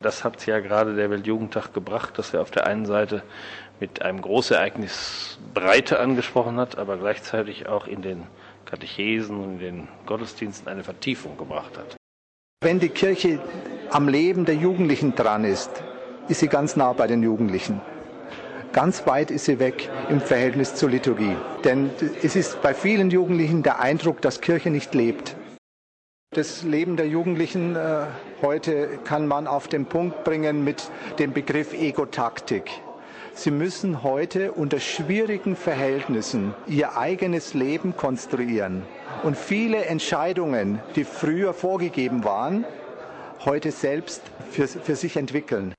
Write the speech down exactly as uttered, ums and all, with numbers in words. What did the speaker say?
Das hat ja gerade der Weltjugendtag gebracht, dass er auf der einen Seite mit einem Großereignis Breite angesprochen hat, aber gleichzeitig auch in den Katechesen und in den Gottesdiensten eine Vertiefung gebracht hat. Wenn die Kirche am Leben der Jugendlichen dran ist, ist sie ganz nah bei den Jugendlichen. Ganz weit ist sie weg im Verhältnis zur Liturgie. Denn es ist bei vielen Jugendlichen der Eindruck, dass Kirche nicht lebt. Das Leben der Jugendlichen äh, heute kann man auf den Punkt bringen mit dem Begriff Egotaktik. Sie müssen heute unter schwierigen Verhältnissen ihr eigenes Leben konstruieren und viele Entscheidungen, die früher vorgegeben waren, heute selbst für, für sich entwickeln.